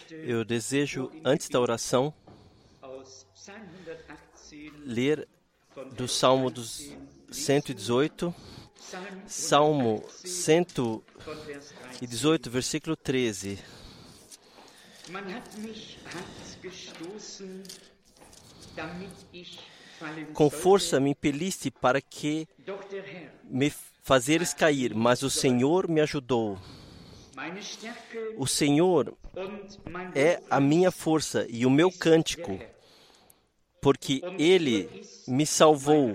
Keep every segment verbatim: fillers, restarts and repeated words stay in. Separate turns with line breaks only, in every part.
Eu desejo, antes da oração, ler do Salmo dos cento e dezoito, Salmo cento e dezoito, versículo treze. Com força me impeliste para que me fazeres cair, mas o Senhor me ajudou. O Senhor é a minha força e o meu cântico, porque Ele me salvou.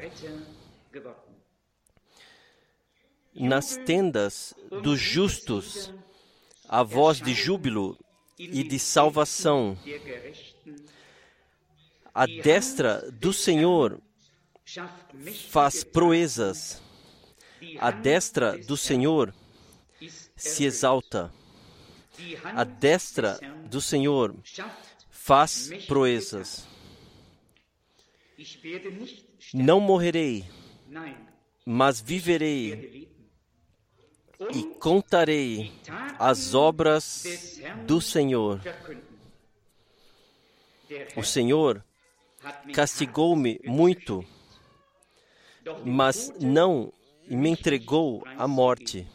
Nas tendas dos justos, a voz de júbilo e de salvação. A destra do Senhor faz proezas. A destra do Senhor se exalta. A destra do Senhor faz proezas. Não morrerei, mas viverei e contarei as obras do Senhor. O Senhor castigou-me muito, mas não me entregou à morte.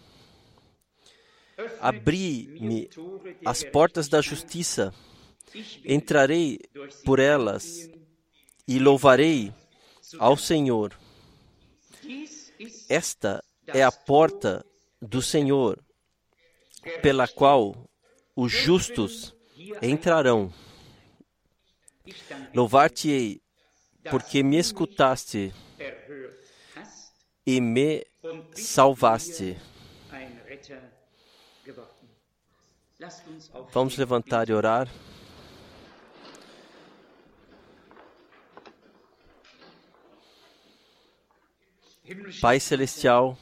Abri-me as portas da justiça, entrarei por elas e louvarei ao Senhor. Esta é a porta do Senhor, pela qual os justos entrarão. Louvar-te-ei, porque me escutaste e me salvaste. Vamos levantar e orar. Pai Celestial,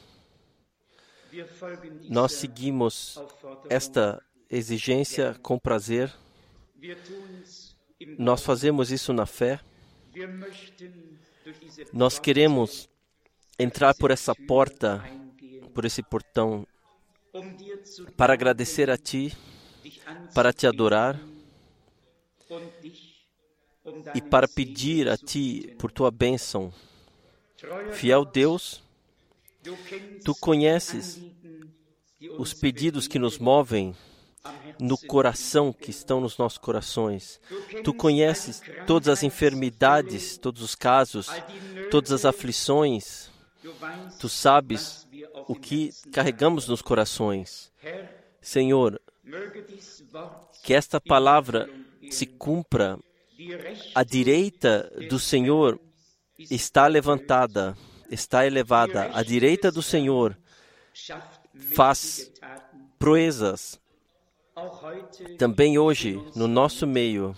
nós seguimos esta exigência com prazer. Nós fazemos isso na fé. Nós queremos entrar por essa porta, por esse portão, para agradecer a Ti, para Te adorar e para pedir a Ti por Tua bênção. Fiel Deus, Tu conheces os pedidos que nos movem no coração, que estão nos nossos corações. Tu conheces todas as enfermidades, todos os casos, todas as aflições. Tu sabes o que carregamos nos corações. Senhor, que esta palavra se cumpra. A direita do Senhor está levantada, está elevada. A direita do Senhor faz proezas. Também hoje, no nosso meio,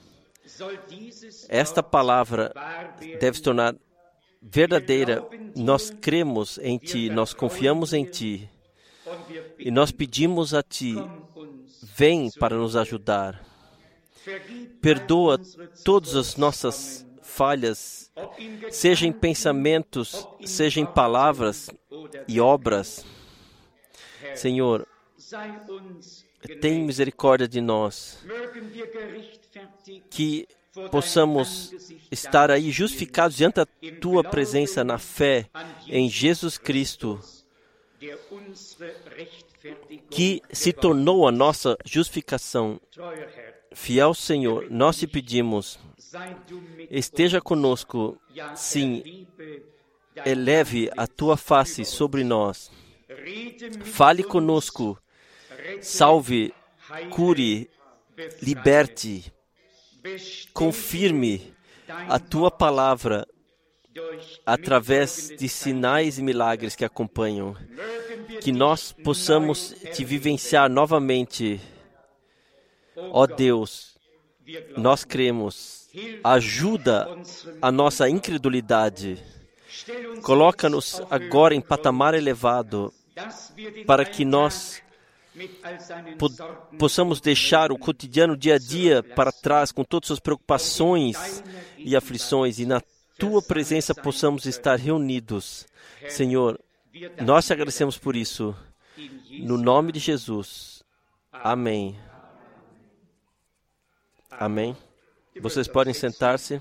esta palavra deve se tornar verdadeira. Nós cremos em Ti, nós confiamos em Ti e nós pedimos a Ti, vem para nos ajudar. Perdoa todas as nossas falhas, seja em pensamentos, seja em palavras e obras. Senhor, tem misericórdia de nós, que possamos estar aí justificados diante da Tua presença na fé em Jesus Cristo, que se tornou a nossa justificação. Fiel Senhor, nós te pedimos, esteja conosco, sim, eleve a Tua face sobre nós, fale conosco, salve, cure, liberte, confirme a Tua palavra através de sinais e milagres que acompanham, que nós possamos Te vivenciar novamente. Ó Deus, nós cremos, ajuda a nossa incredulidade, coloca-nos agora em patamar elevado, para que nós po- possamos deixar o cotidiano, dia a dia, para trás, com todas as suas preocupações e aflições, e na Tua presença possamos estar reunidos. Senhor, nós te agradecemos por isso, no nome de Jesus. Amém. Amém. Vocês podem sentar-se.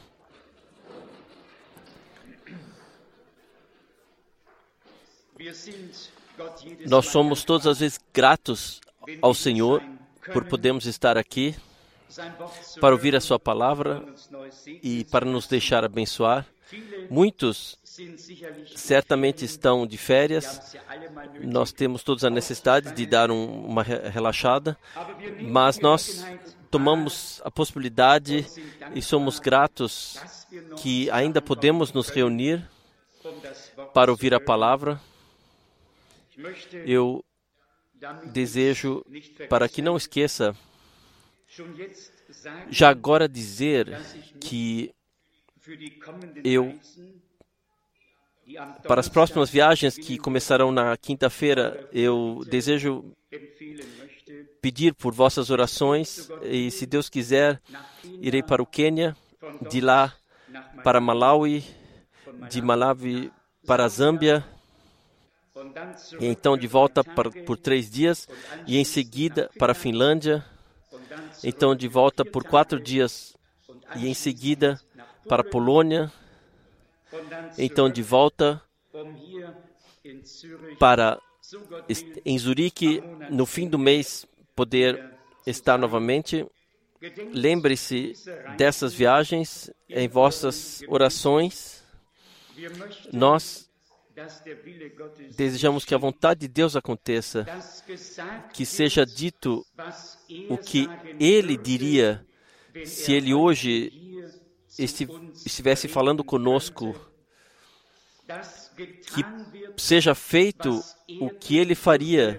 Nós somos todas as vezes gratos ao Senhor por podermos estar aqui para ouvir a sua palavra e para nos deixar abençoar. Muitos certamente estão de férias. Nós temos todos a necessidade de dar um, uma relaxada, mas nós tomamos a possibilidade e somos gratos que ainda podemos nos reunir para ouvir a palavra. Eu desejo, para que não esqueça, já agora dizer que eu, para as próximas viagens que começarão na quinta-feira, eu desejo pedir por vossas orações e, se Deus quiser, irei para o Quênia, de lá para Malawi, de Malawi para a Zâmbia, e então de volta para, por três dias, e em seguida para a Finlândia, então de volta por quatro dias, e em seguida para a Polônia, então de volta para, em Zurique, no fim do mês, poder estar novamente. Lembre-se dessas viagens em vossas orações. Nós desejamos que a vontade de Deus aconteça, que seja dito o que Ele diria se Ele hoje estivesse falando conosco, que seja feito o que Ele faria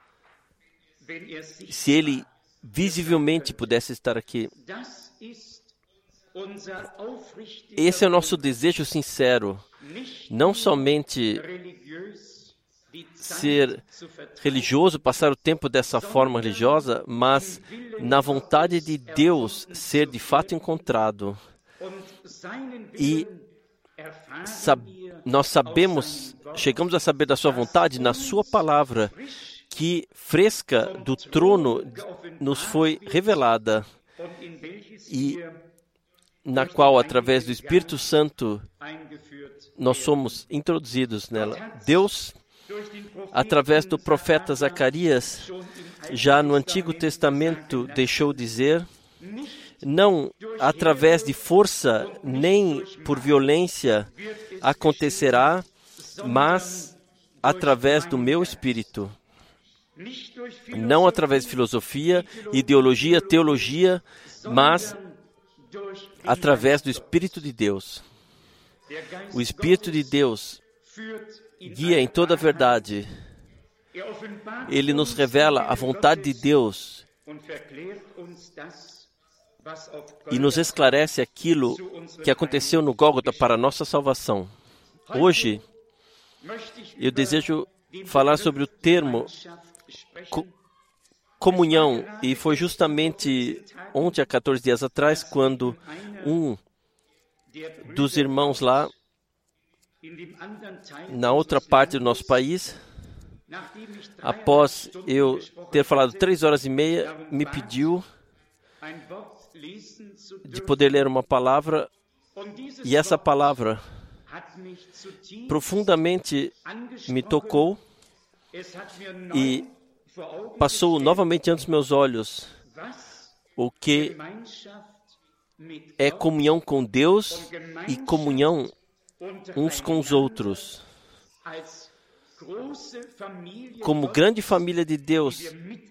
se Ele visivelmente pudesse estar aqui. Esse é o nosso desejo sincero, não somente ser religioso, passar o tempo dessa forma religiosa, mas na vontade de Deus ser de fato encontrado. E sab- nós sabemos, chegamos a saber da sua vontade na sua palavra, que fresca do trono nos foi revelada e na qual, através do Espírito Santo, nós somos introduzidos nela. Deus, através do profeta Zacarias, já no Antigo Testamento deixou dizer, não através de força nem por violência acontecerá, mas através do meu Espírito. Não através de filosofia, ideologia, teologia, mas através do Espírito de Deus. O Espírito de Deus guia em toda a verdade. Ele nos revela a vontade de Deus e nos esclarece aquilo que aconteceu no Gólgota para a nossa salvação. Hoje, eu desejo falar sobre o termo co- comunhão, e foi justamente ontem, há quatorze dias atrás, quando um dos irmãos lá, na outra parte do nosso país, após eu ter falado três horas e meia, me pediu de poder ler uma palavra, e essa palavra profundamente me tocou e passou novamente ante os meus olhos o que é comunhão com Deus e comunhão uns com os outros. Como grande família de Deus,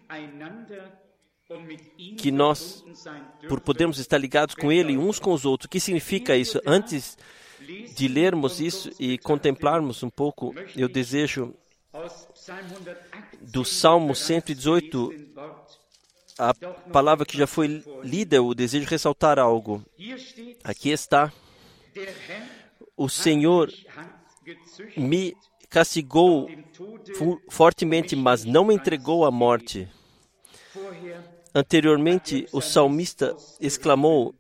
que nós, por podermos estar ligados com Ele uns com os outros. O que significa isso? Antes de lermos isso e contemplarmos um pouco, eu desejo do Salmo cento e dezoito, a palavra que já foi lida, eu desejo ressaltar algo. Aqui está: o Senhor me castigou fortemente, mas não me entregou à morte. Anteriormente, o salmista exclamou: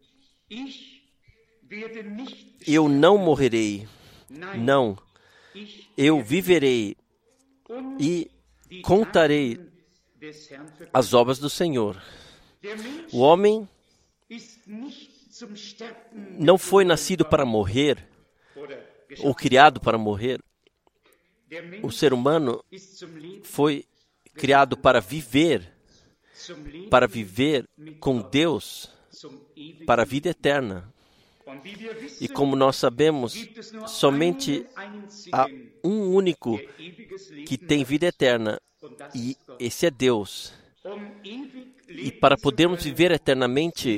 eu não morrerei, não, eu viverei e contarei as obras do Senhor. O homem não foi nascido para morrer, ou criado para morrer. O ser humano foi criado para viver, para viver com Deus, para a vida eterna. E como nós sabemos, somente há um único que tem vida eterna, e esse é Deus. E para podermos viver eternamente,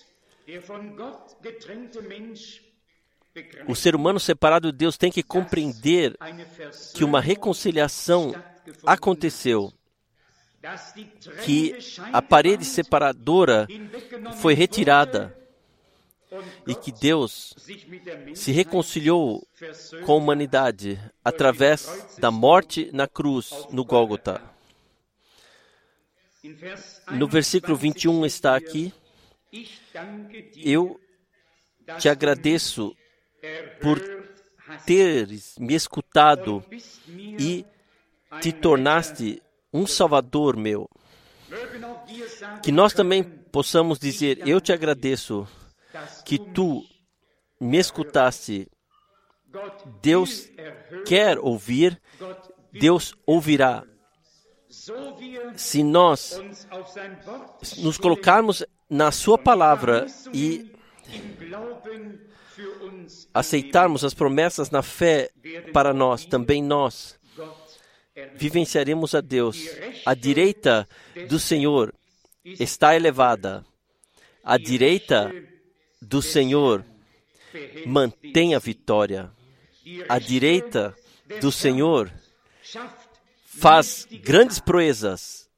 o ser humano separado de Deus tem que compreender que uma reconciliação aconteceu, que a parede separadora foi retirada e que Deus se reconciliou com a humanidade através da morte na cruz, no Gólgota. No versículo vinte e um está aqui: eu te agradeço por teres me escutado e te tornaste um Salvador meu. Que nós também possamos dizer: eu te agradeço que tu me escutaste. Deus quer ouvir, Deus ouvirá. Se nós nos colocarmos na sua palavra e aceitarmos as promessas na fé para nós, também nós vivenciaremos a Deus. A direita do Senhor está elevada. A direita do Senhor mantém a vitória. A direita do Senhor faz grandes proezas.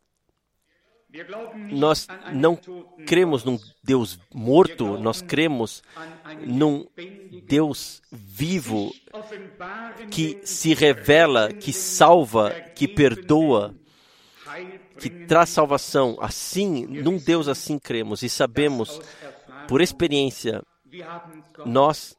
Nós não cremos num Deus morto, nós cremos num Deus vivo que se revela, que salva, que perdoa, que traz salvação. Assim, num Deus assim cremos e sabemos, por experiência, nós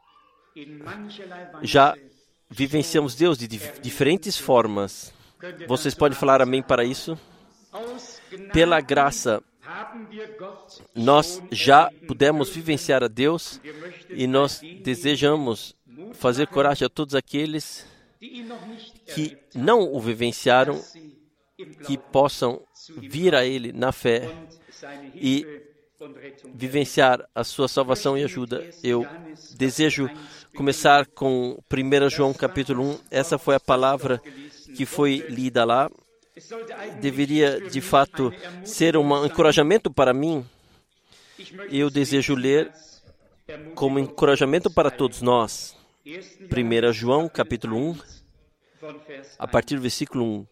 já vivenciamos Deus de diferentes formas. Vocês podem falar amém para isso? Pela graça, nós já pudemos vivenciar a Deus e nós desejamos fazer coragem a todos aqueles que não o vivenciaram, que possam vir a Ele na fé e vivenciar a sua salvação e ajuda. Eu desejo começar com primeiro João capítulo um. Essa foi a palavra que foi lida lá. Deveria, de fato, ser um encorajamento para mim. Eu desejo ler como encorajamento para todos nós. primeiro João capítulo um, a partir do versículo um.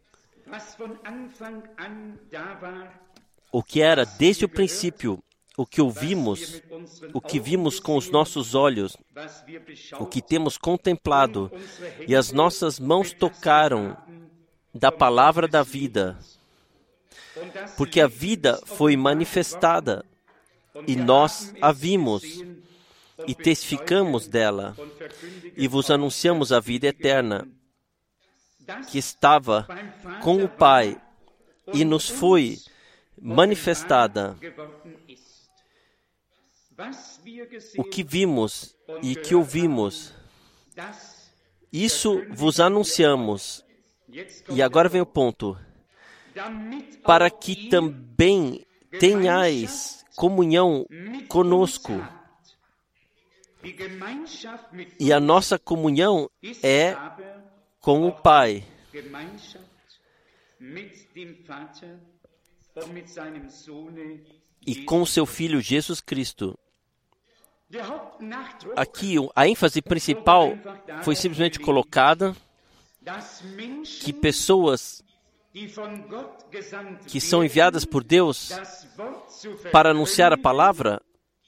O que era desde o princípio, o que ouvimos, o que vimos com os nossos olhos, o que temos contemplado e as nossas mãos tocaram da palavra da vida, porque a vida foi manifestada e nós a vimos e testificamos dela e vos anunciamos a vida eterna que estava com o Pai e nos foi manifestada. O que vimos e que ouvimos, isso vos anunciamos. E agora vem o ponto. Para que também tenhais comunhão conosco. E a nossa comunhão é com o Pai. E com seu Filho Jesus Cristo. Aqui, a ênfase principal foi simplesmente colocada que pessoas que são enviadas por Deus para anunciar a palavra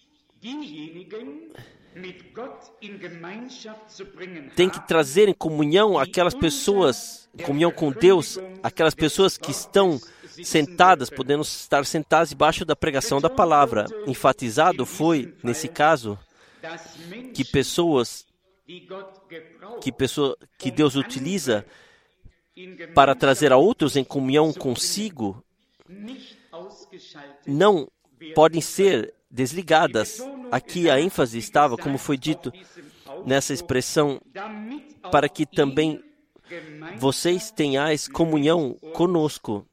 têm que trazer em comunhão aquelas pessoas, em comunhão com Deus, aquelas pessoas que estão sentadas, podendo estar sentadas debaixo da pregação da palavra. Enfatizado foi, nesse caso, que pessoas que, pessoa, que Deus utiliza para trazer a outros em comunhão consigo não podem ser desligadas. Aqui a ênfase estava, como foi dito nessa expressão, para que também vocês tenhais comunhão conosco.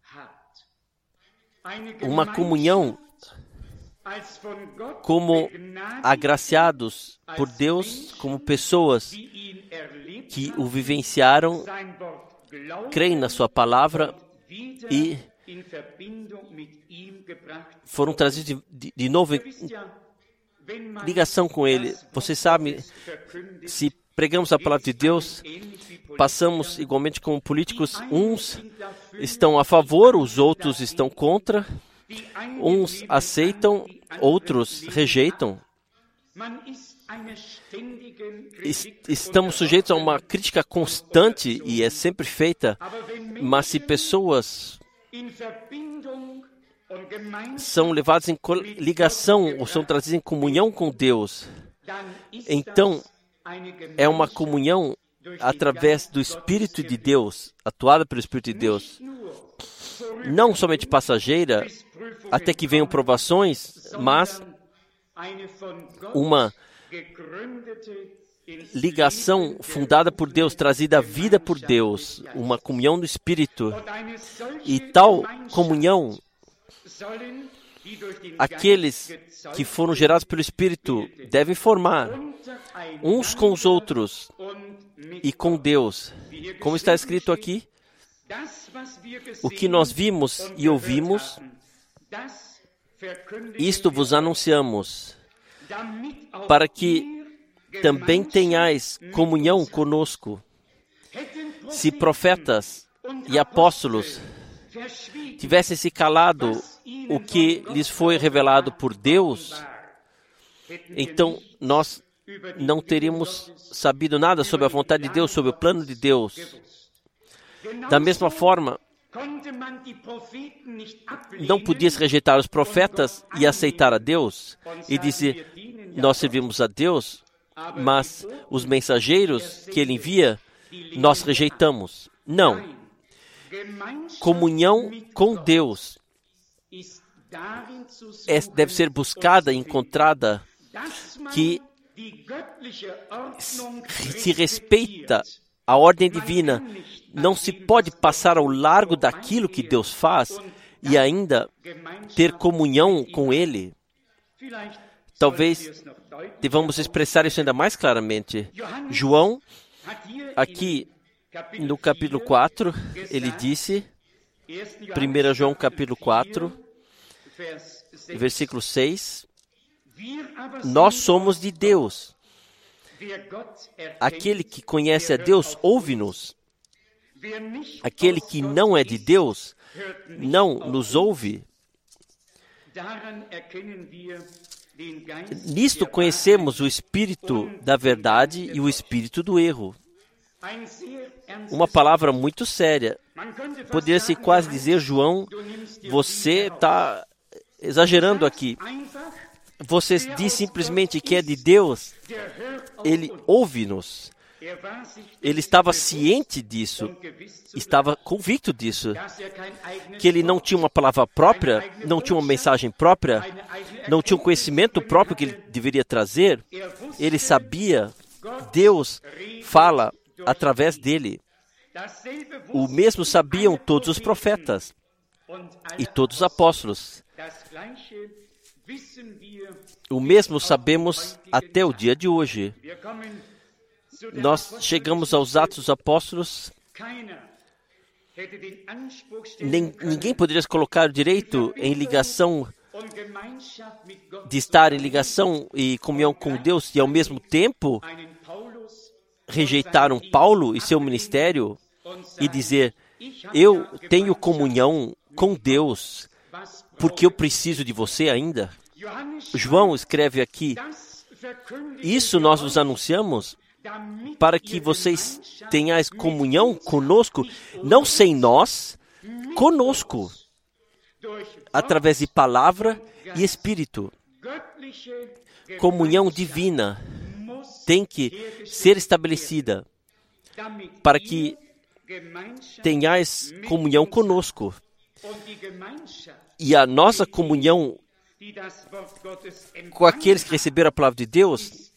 Uma comunhão como agraciados por Deus, como pessoas que o vivenciaram, creem na sua palavra e foram trazidos de, de, de novo em ligação com Ele. Você sabe, se pregamos a palavra de Deus, passamos igualmente como políticos. Uns estão a favor, os outros estão contra. Uns aceitam, outros rejeitam. Estamos sujeitos a uma crítica constante e é sempre feita, mas se pessoas são levadas em ligação ou são trazidas em comunhão com Deus, então é uma comunhão através do Espírito de Deus, atuada pelo Espírito de Deus, não somente passageira, até que venham provações, mas uma ligação fundada por Deus, trazida à vida por Deus, uma comunhão do Espírito. E tal comunhão, aqueles que foram gerados pelo Espírito devem formar uns com os outros e com Deus. Como está escrito aqui, o que nós vimos e ouvimos, isto vos anunciamos, para que também tenhais comunhão conosco. Se profetas e apóstolos tivessem se calado o que lhes foi revelado por Deus, então nós não teríamos sabido nada sobre a vontade de Deus, sobre o plano de Deus. Da mesma forma, não podia se rejeitar os profetas e aceitar a Deus e dizer, nós servimos a Deus, mas os mensageiros que Ele envia, nós rejeitamos. Não. Comunhão com Deus é, deve ser buscada e encontrada, que se respeita a ordem divina. Não se pode passar ao largo daquilo que Deus faz e ainda ter comunhão com Ele. Talvez devamos expressar isso ainda mais claramente. João, aqui no capítulo quatro, ele disse, primeiro João capítulo quatro, versículo seis, nós somos de Deus. Aquele que conhece a Deus, ouve-nos. Aquele que não é de Deus, não nos ouve. Nisto conhecemos o espírito da verdade e o espírito do erro. Uma palavra muito séria. Poderia-se quase dizer, João, você está exagerando aqui. Você diz simplesmente que é de Deus, Ele ouve-nos. Ele estava ciente disso, estava convicto disso, que ele não tinha uma palavra própria, não tinha uma mensagem própria, não tinha um conhecimento próprio que ele deveria trazer. Ele sabia, Deus fala através dele. O mesmo sabiam todos os profetas e todos os apóstolos. O mesmo sabemos até o dia de hoje. Nós chegamos aos Atos dos Apóstolos. Nem, ninguém poderia se colocar direito em ligação, de estar em ligação e comunhão com Deus e ao mesmo tempo rejeitaram Paulo e seu ministério e dizer, eu tenho comunhão com Deus, porque eu preciso de você ainda. João escreve aqui, isso nós vos anunciamos para que vocês tenhais comunhão conosco, não sem nós, conosco, através de palavra e Espírito. Comunhão divina tem que ser estabelecida para que tenhais comunhão conosco. E a nossa comunhão com aqueles que receberam a palavra de Deus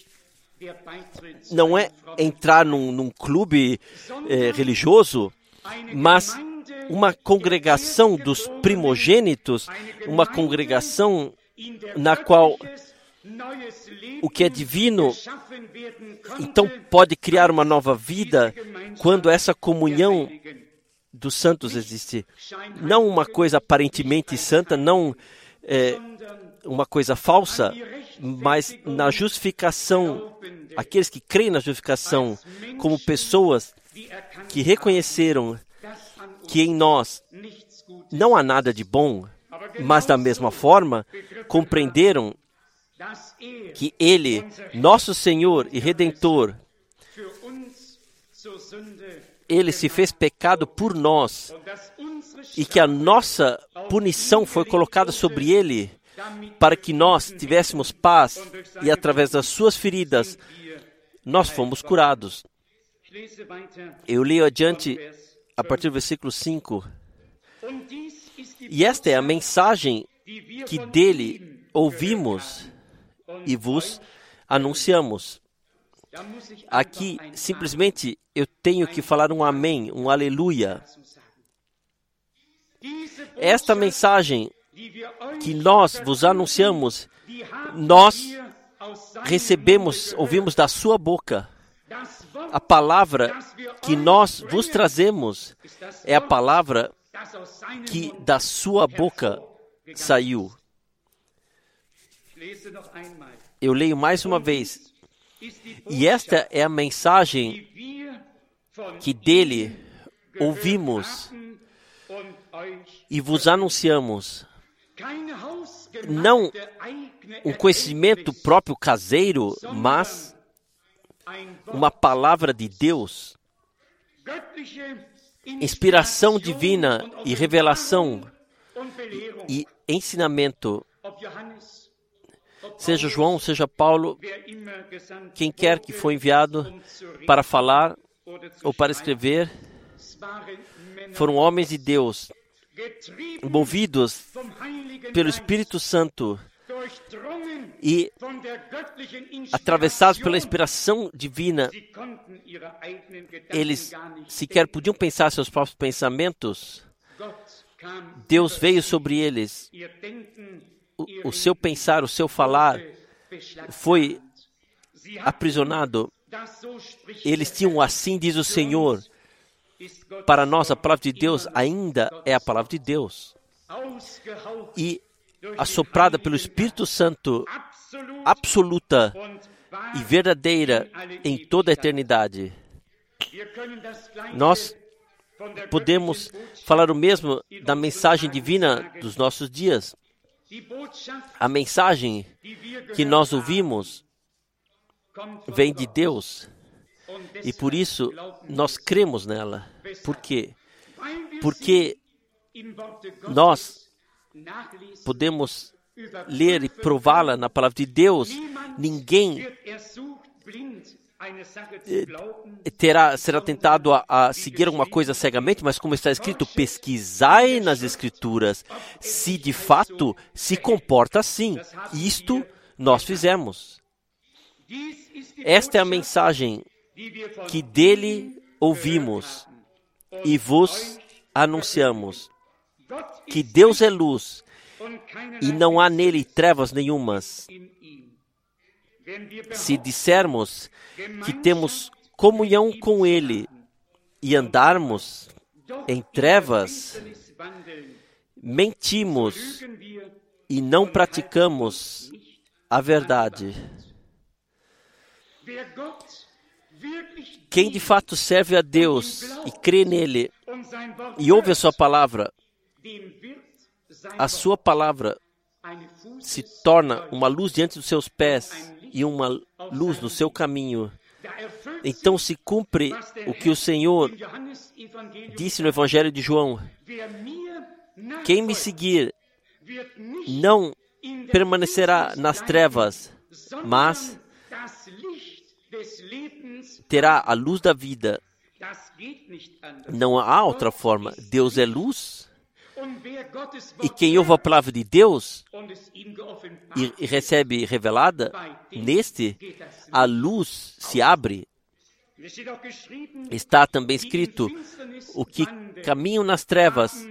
não é entrar num, num clube eh, religioso, mas uma congregação dos primogênitos, uma congregação na qual o que é divino, então, pode criar uma nova vida quando essa comunhão dos santos existe. Não uma coisa aparentemente santa, não é, uma coisa falsa, mas na justificação, aqueles que creem na justificação como pessoas que reconheceram que em nós não há nada de bom, mas da mesma forma compreenderam que Ele, nosso Senhor e Redentor, Ele se fez pecado por nós e que a nossa punição foi colocada sobre Ele para que nós tivéssemos paz e através das suas feridas nós fomos curados. Eu leio adiante a partir do versículo cinco. E esta é a mensagem que dele ouvimos e vos anunciamos. Aqui, simplesmente, eu tenho que falar um amém, um aleluia. Esta mensagem que nós vos anunciamos, nós recebemos, ouvimos da sua boca. A palavra que nós vos trazemos é a palavra que da sua boca saiu. Eu leio mais uma vez. E esta é a mensagem que dele ouvimos e vos anunciamos. Não um conhecimento próprio caseiro, mas uma palavra de Deus, inspiração divina e revelação e ensinamento. Seja João, seja Paulo, quem quer que foi enviado para falar ou para escrever, foram homens de Deus, movidos pelo Espírito Santo e atravessados pela inspiração divina. Eles sequer podiam pensar seus próprios pensamentos. Deus veio sobre eles. O, o seu pensar, o seu falar foi aprisionado. Eles tinham assim, diz o Senhor. Para nós, a palavra de Deus ainda é a palavra de Deus. E assoprada pelo Espírito Santo, absoluta e verdadeira em toda a eternidade. Nós podemos falar o mesmo da mensagem divina dos nossos dias. A mensagem que nós ouvimos vem de Deus. E por isso nós cremos nela. Por quê? Porque nós podemos ler e prová-la na palavra de Deus. Ninguém terá, será tentado a, a seguir alguma coisa cegamente, mas como está escrito, pesquisai nas Escrituras se de fato se comporta assim. Isto nós fizemos. Esta é a mensagem que dele ouvimos e vos anunciamos, que Deus é luz e não há nele trevas nenhumas. Se dissermos que temos comunhão com ele e andarmos em trevas, mentimos e não praticamos a verdade. Quem de fato serve a Deus e crê nele e ouve a sua palavra, a sua palavra se torna uma luz diante dos seus pés e uma luz no seu caminho. Então se cumpre o que o Senhor disse no Evangelho de João: quem me seguir não permanecerá nas trevas, mas terá a luz da vida. Não há outra forma. Deus é luz E quem ouve a palavra de Deus e, e recebe revelada, neste a luz se abre. Está também escrito: o que caminham nas trevas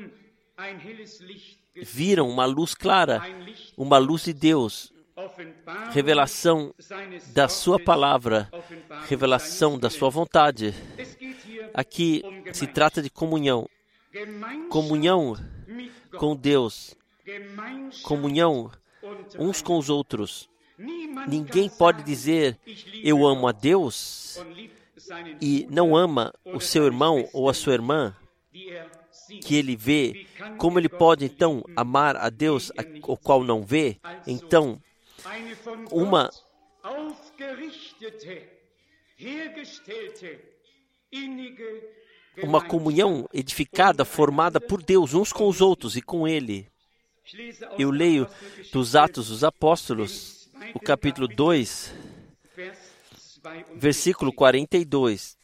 viram uma luz clara, uma luz de Deus, revelação da sua palavra, revelação da sua vontade. Aqui se trata de comunhão, comunhão com Deus, comunhão uns com os outros. Ninguém pode dizer eu amo a Deus e não ama o seu irmão ou a sua irmã que ele vê. Como ele pode então amar a Deus, o qual não vê? Então, uma uma comunhão edificada, formada por Deus, uns com os outros e com Ele. Eu leio dos Atos dos Apóstolos, o capítulo dois, versículo quarenta e dois.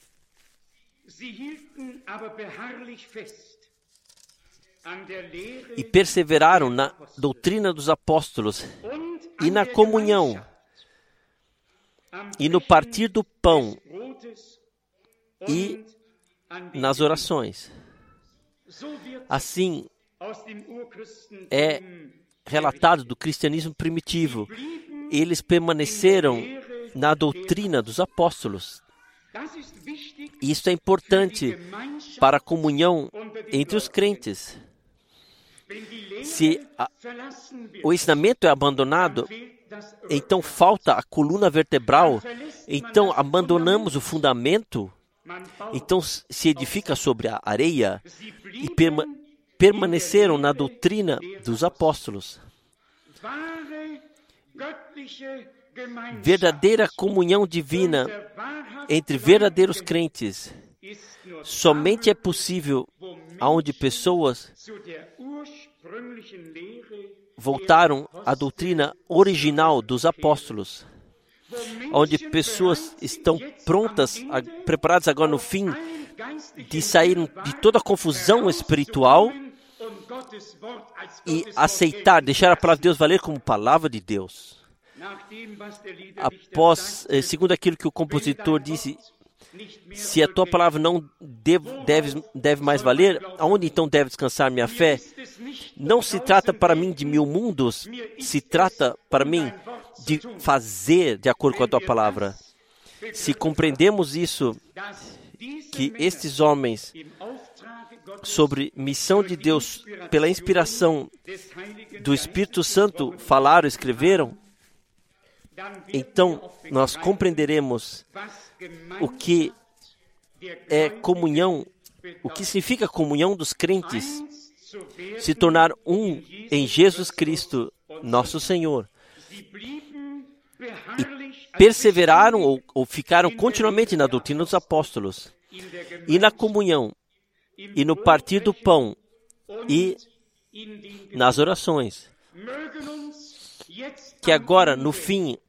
E perseveraram na doutrina dos apóstolos, e na comunhão, e no partir do pão, e nas orações. Assim é relatado do cristianismo primitivo. Eles permaneceram na doutrina dos apóstolos. Isso é importante para a comunhão entre os crentes. Se a, o ensinamento é abandonado, então falta a coluna vertebral, então abandonamos o fundamento, então se edifica sobre a areia, e perma, permaneceram na doutrina dos apóstolos. Verdadeira comunhão divina entre verdadeiros crentes somente é possível onde pessoas voltaram à doutrina original dos apóstolos, onde pessoas estão prontas, preparadas agora no fim, de saírem de toda a confusão espiritual e aceitar, deixar a palavra de Deus valer como palavra de Deus. Após, segundo aquilo que o compositor disse, se a tua palavra não deve, deve, deve mais valer, aonde então deve descansar minha fé? Não se trata para mim de mil mundos, se trata para mim de fazer de acordo com a tua palavra. Se compreendemos isso, que estes homens, sobre missão de Deus, pela inspiração do Espírito Santo, falaram, escreveram, então nós compreenderemos o que é comunhão, o que significa comunhão dos crentes, se tornar um em Jesus Cristo, nosso Senhor. E perseveraram ou, ou ficaram continuamente na doutrina dos apóstolos, e na comunhão, e no partir do pão, e nas orações. Que agora, no fim,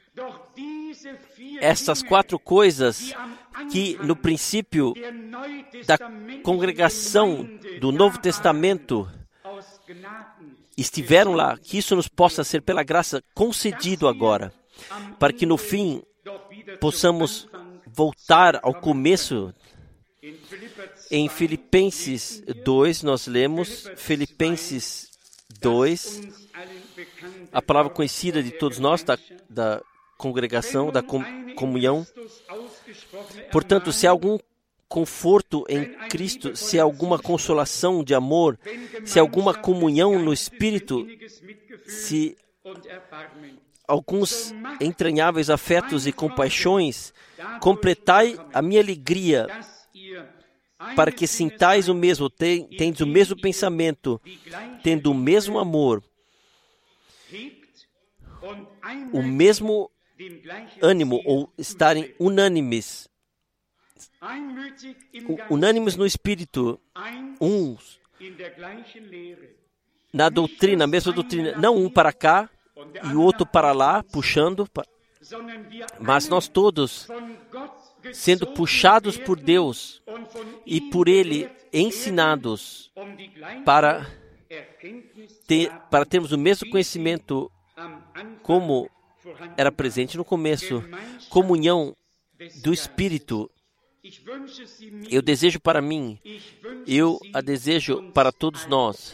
essas quatro coisas que no princípio da congregação do Novo Testamento estiveram lá, que isso nos possa ser pela graça concedido agora, para que no fim possamos voltar ao começo. Em Filipenses dois, nós lemos, Filipenses dois, a palavra conhecida de todos nós, da, da congregação, da com, comunhão. Portanto, se há algum conforto em Cristo, se há alguma consolação de amor, se há alguma comunhão no Espírito, se alguns entranháveis afetos e compaixões, completai a minha alegria, para que sintais o mesmo, tendes o mesmo pensamento, tendo o mesmo amor, o mesmo ânimo, ou estarem unânimes, unânimes no Espírito, uns na doutrina, a mesma doutrina, não um para cá e o outro para lá, puxando, mas nós todos, sendo puxados por Deus e por Ele ensinados para, ter, para termos o mesmo conhecimento como era presente no começo, comunhão do Espírito. Eu desejo para mim, eu a desejo para todos nós.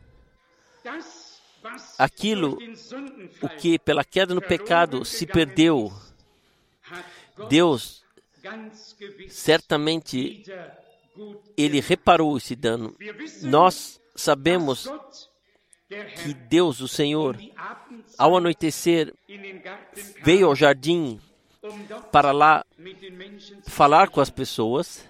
Aquilo, o que pela queda no pecado se perdeu, Deus certamente Ele reparou esse dano. Nós sabemos que Deus, o Senhor, ao anoitecer, veio ao jardim para lá falar com as pessoas,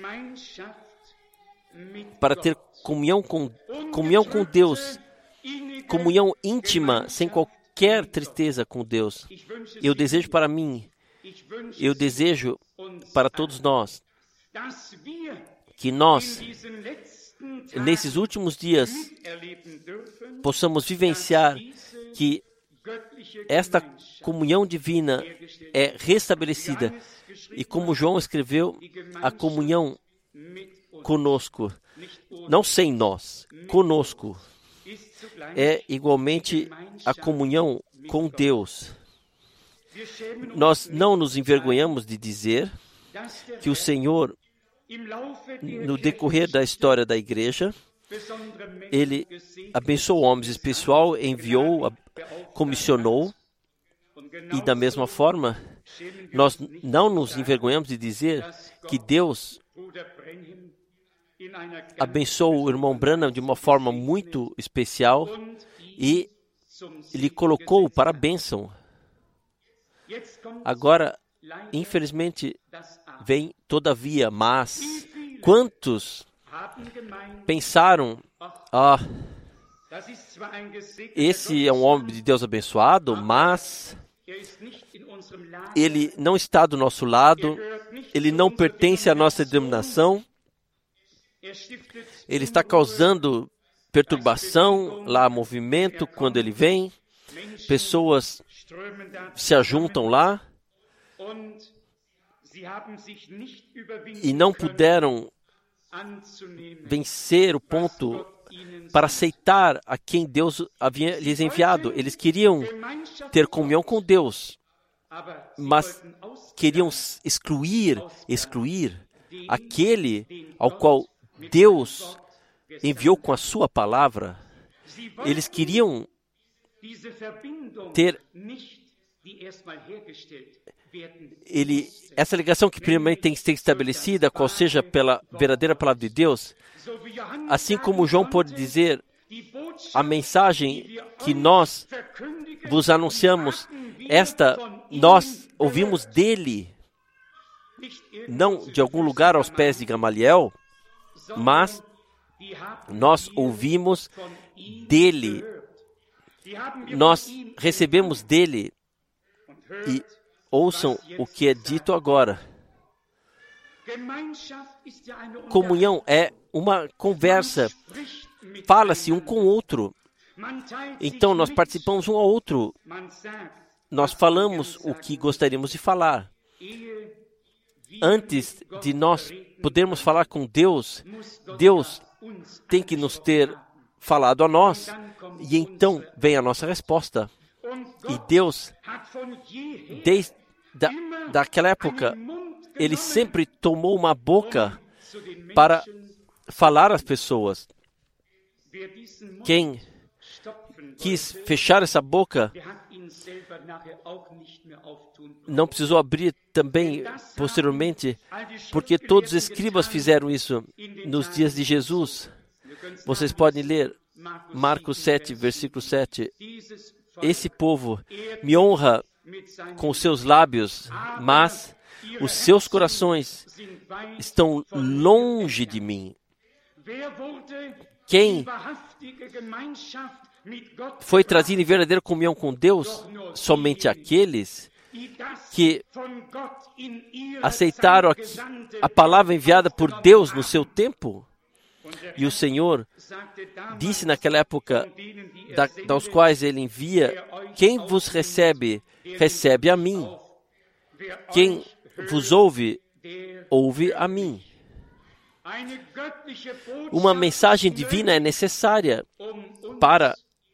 para ter comunhão com, comunhão com Deus, comunhão íntima, sem qualquer tristeza com Deus. Eu desejo para mim, eu desejo para todos nós, que nós, nesses últimos dias, possamos vivenciar que esta comunhão divina é restabelecida. E como João escreveu, a comunhão conosco, não sem nós, conosco, é igualmente a comunhão com Deus. Nós não nos envergonhamos de dizer que o Senhor, no decorrer da história da igreja, Ele abençoou homens especial, enviou, comissionou, e da mesma forma, nós não nos envergonhamos de dizer que Deus abençoou o irmão Branham de uma forma muito especial e lhe colocou para a bênção. Agora, infelizmente, vem todavia, mas quantos pensaram, ah, esse é um homem de Deus abençoado, mas ele não está do nosso lado, ele não pertence à nossa denominação, ele está causando perturbação lá, movimento, quando ele vem, pessoas se ajuntam lá e não puderam vencer o ponto para aceitar a quem Deus havia lhes enviado. Eles queriam ter comunhão com Deus, mas queriam excluir, excluir aquele ao qual Deus enviou com a sua palavra. Eles queriam ter ele, essa ligação que primeiramente tem que ser estabelecida, qual seja pela verdadeira palavra de Deus, assim como João pode dizer, a mensagem que nós vos anunciamos, esta nós ouvimos dele, não de algum lugar aos pés de Gamaliel, mas nós ouvimos dele, nós recebemos dele. E ouçam o que é dito agora. Comunhão é uma conversa, fala-se um com o outro. Então nós participamos um ao outro. Nós falamos o que gostaríamos de falar. Antes de nós podermos falar com Deus, Deus tem que nos ter falado a nós. E então vem a nossa resposta. E Deus, desde da, daquela época, Ele sempre tomou uma boca para falar às pessoas. Quem quis fechar essa boca não precisou abrir também posteriormente, porque todos os escribas fizeram isso nos dias de Jesus. Vocês podem ler Marcos sete, versículo sete. Esse povo me honra com os seus lábios, mas os seus corações estão longe de mim. Quem foi trazido em verdadeira comunhão com Deus? Somente aqueles que aceitaram a palavra enviada por Deus no seu tempo. E o Senhor disse naquela época, da, dos quais Ele envia, quem vos recebe, recebe a mim. Quem vos ouve, ouve a mim. Uma mensagem divina é necessária para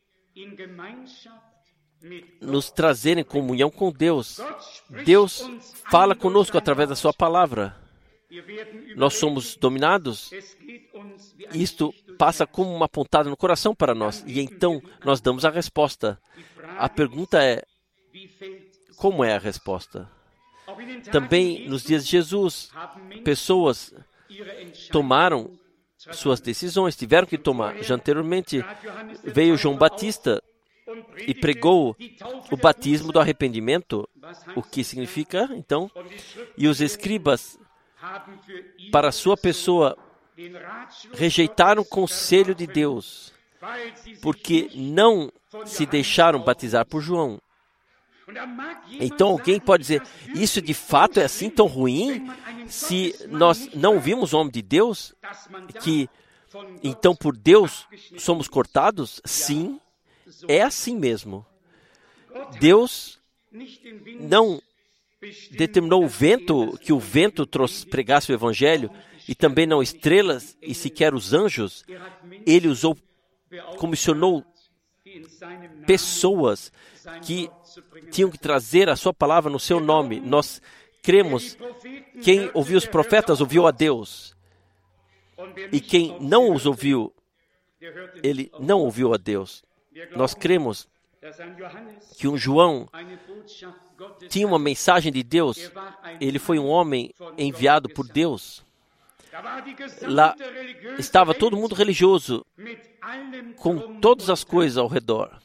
nos trazer em comunhão com Deus. Deus fala conosco através da sua palavra. Nós somos dominados. Isto passa como uma pontada no coração para nós. E então nós damos a resposta. A pergunta é, como é a resposta? Também nos dias de Jesus, pessoas tomaram suas decisões, tiveram que tomar. Já anteriormente veio João Batista e pregou o batismo do arrependimento, o que significa, então, e os escribas, para a sua pessoa, rejeitaram o conselho de Deus, porque não se deixaram batizar por João. Então alguém pode dizer, isso de fato é assim tão ruim? Se nós não ouvimos o homem de Deus, que então por Deus somos cortados? Sim, é assim mesmo. Deus não determinou o vento, que o vento trouxe, pregasse o evangelho, e também não estrelas e sequer os anjos. Ele usou, comissionou pessoas que tinham que trazer a sua palavra no seu nome. Nós cremos, quem ouviu os profetas ouviu a Deus. E quem não os ouviu, ele não ouviu a Deus. Nós cremos que um João tinha uma mensagem de Deus. Ele foi um homem enviado por Deus. Lá estava todo mundo religioso, com todas as coisas ao redor.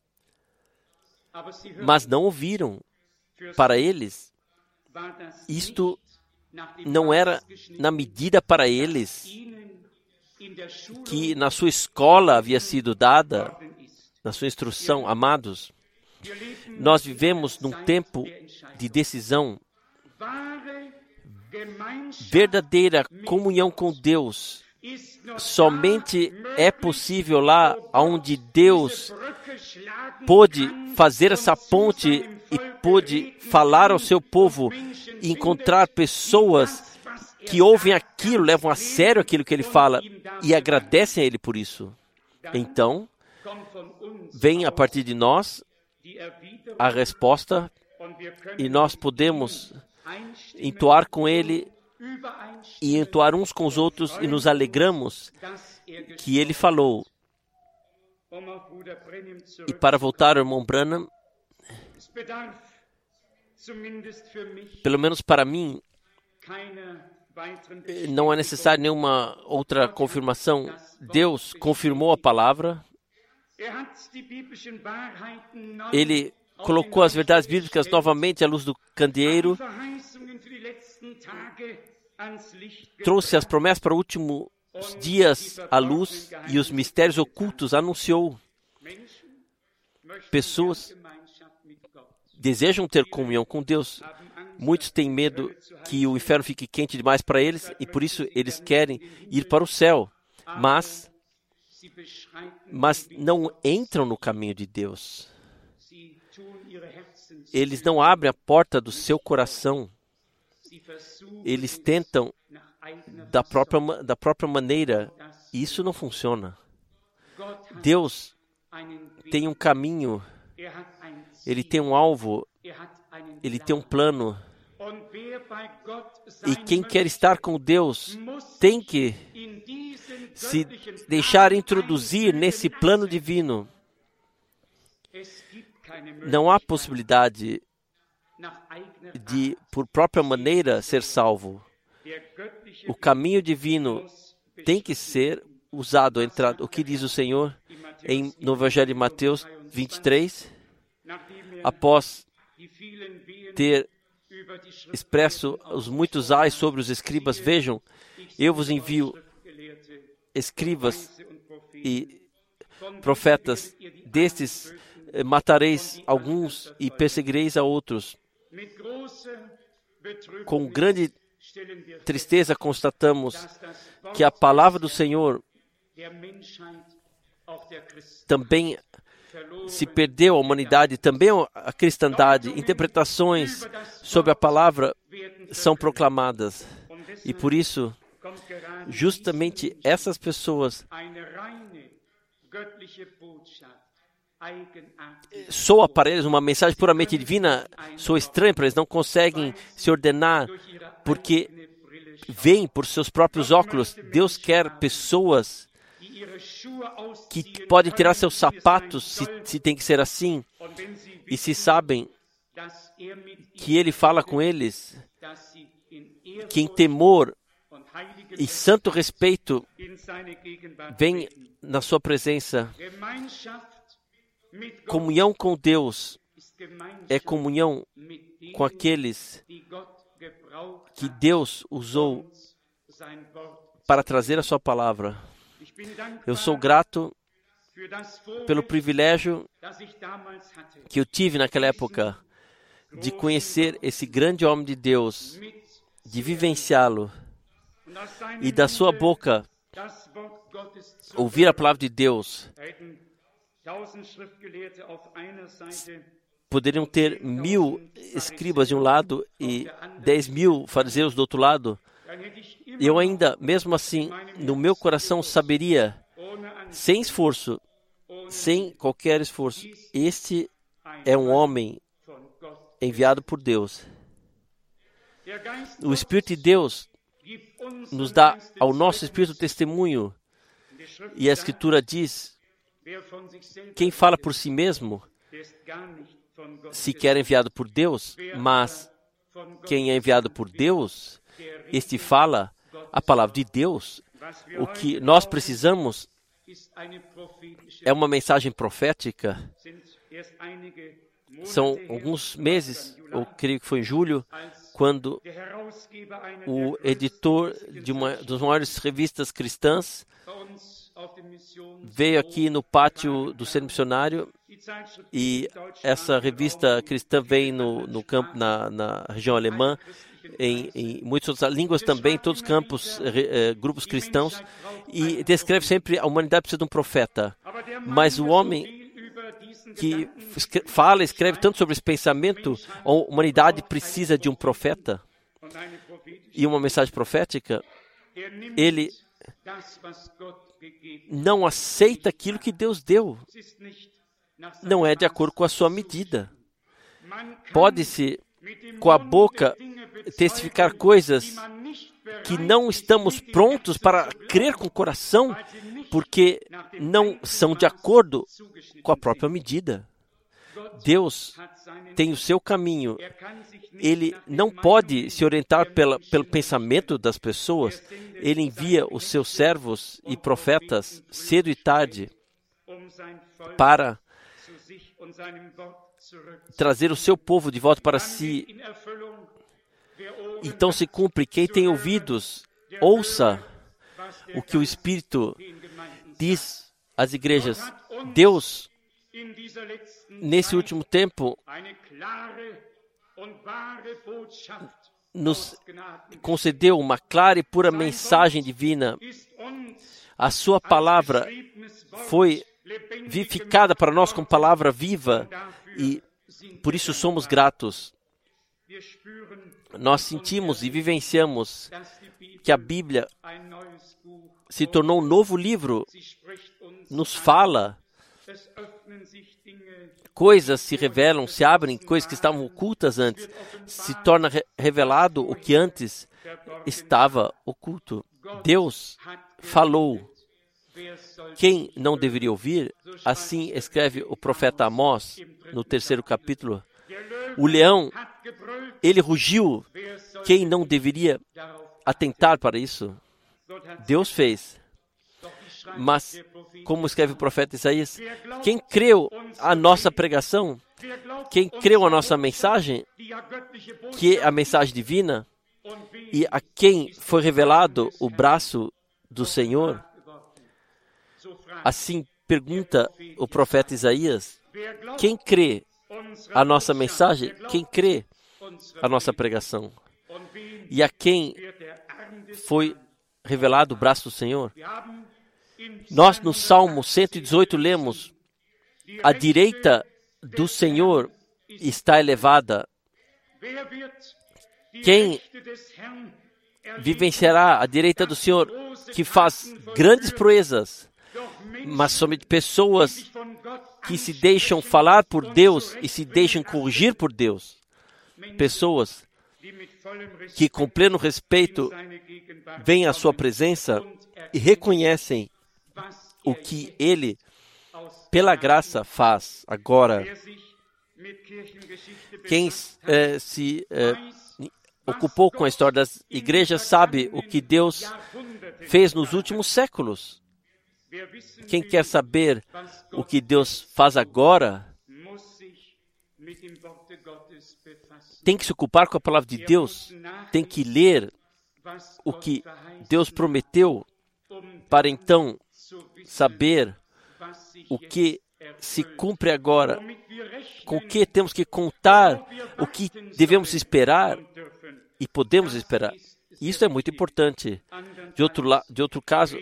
Mas não ouviram. Para eles, isto não era na medida para eles que na sua escola havia sido dada, na sua instrução. Amados, nós vivemos num tempo de decisão. Verdadeira comunhão com Deus somente é possível lá onde Deus pôde fazer essa ponte e pôde falar ao seu povo e encontrar pessoas que ouvem aquilo, levam a sério aquilo que ele fala e agradecem a ele por isso. Então, vem a partir de nós a resposta e nós podemos entoar com ele e entoar uns com os outros e nos alegramos que ele falou. E para voltar ao irmão Branham, pelo menos para mim, não é necessário nenhuma outra confirmação. Deus confirmou a palavra. Ele colocou as verdades bíblicas novamente à luz do candeeiro. Trouxe as promessas para os últimos dias à luz e os mistérios ocultos anunciou. Pessoas desejam ter comunhão com Deus. Muitos têm medo que o inferno fique quente demais para eles e por isso eles querem ir para o céu. Mas, mas não entram no caminho de Deus. Eles não abrem a porta do seu coração. Eles tentam da própria, da própria maneira e isso não funciona. Deus tem um caminho, Ele tem um alvo, Ele tem um plano. E quem quer estar com Deus tem que se deixar introduzir nesse plano divino. Não há possibilidade de, por própria maneira, ser salvo. O caminho divino tem que ser usado. O que diz o Senhor em, no Evangelho de Mateus vinte e três? Após ter expresso os muitos ais sobre os escribas, vejam, eu vos envio escribas e profetas, destes matareis alguns e perseguireis a outros. Com grande tristeza constatamos que a palavra do Senhor também se perdeu, a humanidade, também a cristandade. Interpretações sobre a palavra são proclamadas. E por isso Justamente essas pessoas soa para eles uma mensagem puramente divina, soa estranha para eles, não conseguem se ordenar, porque veem por seus próprios óculos. Deus quer pessoas que podem tirar seus sapatos, se, se tem que ser assim, e se sabem que Ele fala com eles, que em temor e santo respeito vem na sua presença. Comunhão com Deus é comunhão com aqueles que Deus usou para trazer a sua palavra. Eu sou grato pelo privilégio que eu tive naquela época de conhecer esse grande homem de Deus, de vivenciá-lo e da sua boca ouvir a palavra de Deus. Poderiam ter mil escribas de um lado e dez mil fariseus do outro lado. Eu ainda, mesmo assim, no meu coração saberia, sem esforço, sem qualquer esforço, este é um homem enviado por Deus. O Espírito de Deus nos dá ao nosso Espírito testemunho. E a Escritura diz, quem fala por si mesmo, sequer é enviado por Deus, mas quem é enviado por Deus, este fala a palavra de Deus. O que nós precisamos é uma mensagem profética. São alguns meses, eu creio que foi em julho, quando o editor de uma das maiores revistas cristãs veio aqui no pátio do Centro Missionário, e essa revista cristã vem no, no campo, na, na região alemã, em, em muitas outras línguas também, todos os campos, eh, grupos cristãos, e descreve sempre a humanidade precisa de um profeta. Mas o homem que fala e escreve tanto sobre esse pensamento, a humanidade precisa de um profeta e uma mensagem profética, ele não aceita aquilo que Deus deu. Não é de acordo com a sua medida. Pode-se, com a boca, testificar coisas que não estamos prontos para crer com o coração, porque não são de acordo com a própria medida. Deus tem o seu caminho. Ele não pode se orientar pela, pelo pensamento das pessoas. Ele envia os seus servos e profetas cedo e tarde para trazer o seu povo de volta para si. Então se cumpre. Quem tem ouvidos, ouça o que o Espírito diz às igrejas. Deus, nesse último tempo, nos concedeu uma clara e pura mensagem divina. A sua palavra foi vivificada para nós como palavra viva e por isso somos gratos. Nós sentimos e vivenciamos que a Bíblia se tornou um novo livro, nos fala, coisas se revelam, se abrem, coisas que estavam ocultas antes, se torna re- revelado o que antes estava oculto. Deus falou. Quem não deveria ouvir? Assim escreve o profeta Amós, no terceiro capítulo. O leão, ele rugiu. Quem não deveria atentar para isso? Deus fez. Mas, como escreve o profeta Isaías, quem creu a nossa pregação, quem creu a nossa mensagem, que é a mensagem divina, e a quem foi revelado o braço do Senhor, assim pergunta o profeta Isaías, quem crê a nossa mensagem, quem crê a nossa pregação, e a quem foi revelado o braço do Senhor? Nós no Salmo cento e dezoito lemos, a direita do Senhor está elevada. Quem vivenciará à direita do Senhor, que faz grandes proezas, mas somente pessoas que se deixam falar por Deus e se deixam corrigir por Deus. Pessoas que com pleno respeito veem a sua presença e reconhecem o que Ele, pela graça, faz agora. Quem eh, se eh, ocupou com a história das igrejas sabe o que Deus fez nos últimos séculos. Quem quer saber o que Deus faz agora, tem que se ocupar com a palavra de Deus, tem que ler o que Deus prometeu, para então saber o que se cumpre agora, com o que temos que contar, o que devemos esperar e podemos esperar. Isso é muito importante. De outro, la- de outro caso,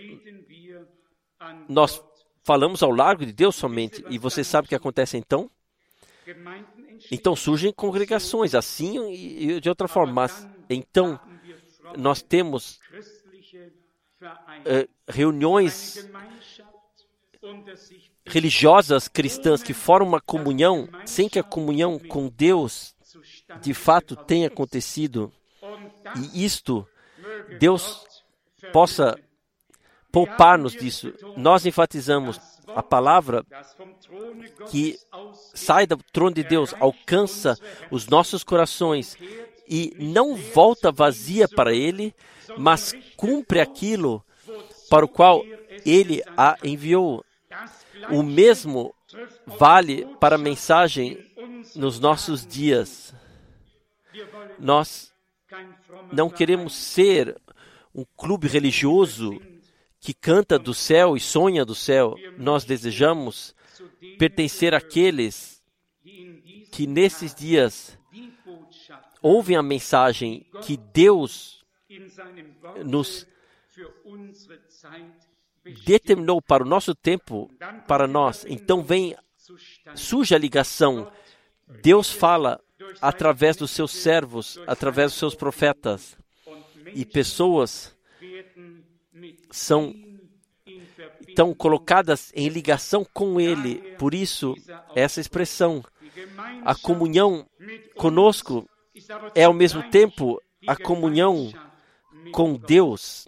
nós falamos ao largo de Deus somente, e você sabe o que acontece então? Então surgem congregações, assim e de outra forma, mas então nós temos uh, reuniões religiosas cristãs que formam uma comunhão sem que a comunhão com Deus de fato tenha acontecido. E isto, Deus possa poupar-nos disso. Nós enfatizamos a palavra que sai do trono de Deus, alcança os nossos corações e não volta vazia para Ele, mas cumpre aquilo para o qual Ele a enviou. O mesmo vale para a mensagem nos nossos dias. Nós não queremos ser um clube religioso que canta do céu e sonha do céu. Nós desejamos pertencer àqueles que nesses dias ouvem a mensagem que Deus nos determinou para o nosso tempo, para nós. Então vem, surge a ligação. Deus fala através dos seus servos, através dos seus profetas. E pessoas são tão colocadas em ligação com Ele. Por isso, essa expressão, a comunhão conosco, é ao mesmo tempo a comunhão com Deus.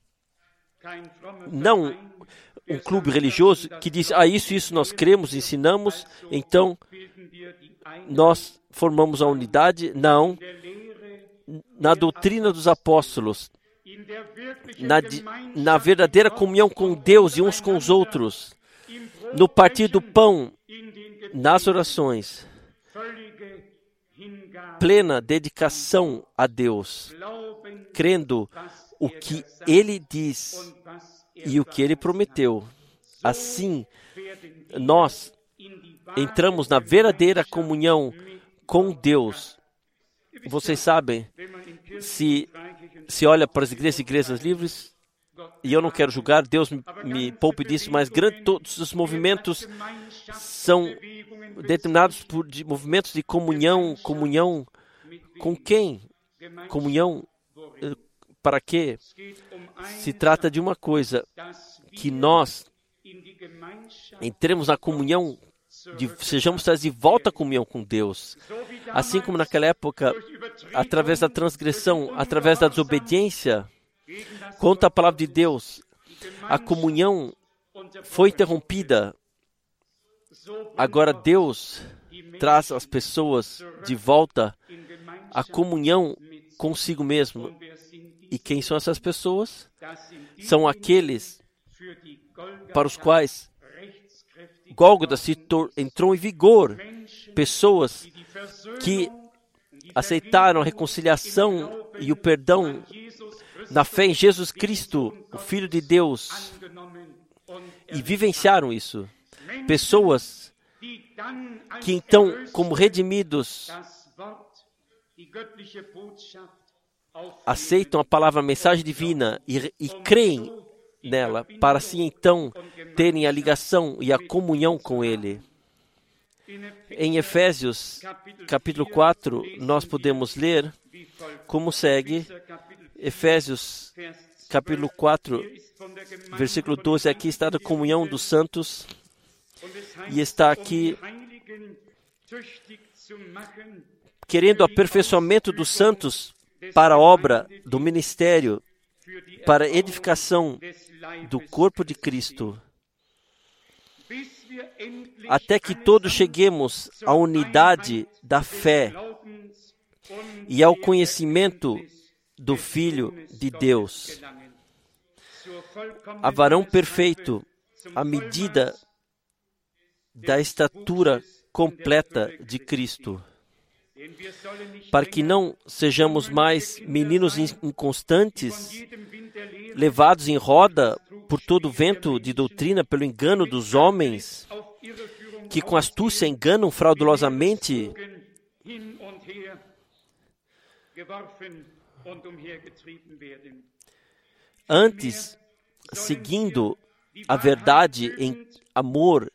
Não um clube religioso que diz, ah, isso, isso nós cremos, ensinamos, então nós formamos a unidade. Não. Na doutrina dos apóstolos, na, na verdadeira comunhão com Deus e uns com os outros, no partir do pão, nas orações, plena dedicação a Deus, crendo o que Ele diz e o que Ele prometeu. Assim, nós entramos na verdadeira comunhão com Deus. Vocês sabem, se, se olha para as igrejas, igrejas livres, e eu não quero julgar, Deus me, me poupe disso, mas grande, todos os movimentos são determinados por de, movimentos de comunhão. Comunhão com quem? Comunhão para quê? Se trata de uma coisa, que nós entremos na comunhão, de, sejamos trazidos de volta à comunhão com Deus. Assim como naquela época, através da transgressão, através da desobediência, contra a palavra de Deus, a comunhão foi interrompida. Agora Deus traz as pessoas de volta à comunhão consigo mesmo. E quem são essas pessoas? São aqueles para os quais Gólgota se tor- entrou em vigor. Pessoas que aceitaram a reconciliação e o perdão na fé em Jesus Cristo, o Filho de Deus, e vivenciaram isso. Pessoas que então, como redimidos, aceitam a palavra, a mensagem divina e, e creem nela, para assim então terem a ligação e a comunhão com Ele. Em Efésios, capítulo quatro, nós podemos ler como segue. Efésios capítulo quatro, versículo doze, aqui está a comunhão dos santos, e está aqui querendo o aperfeiçoamento dos santos para a obra do ministério, para a edificação do corpo de Cristo, até que todos cheguemos à unidade da fé e ao conhecimento do Filho de Deus, a varão perfeito, à medida da estatura completa de Cristo, para que não sejamos mais meninos inconstantes, levados em roda por todo vento de doutrina, pelo engano dos homens, que com astúcia enganam fraudulosamente. Antes, seguindo a verdade em amor,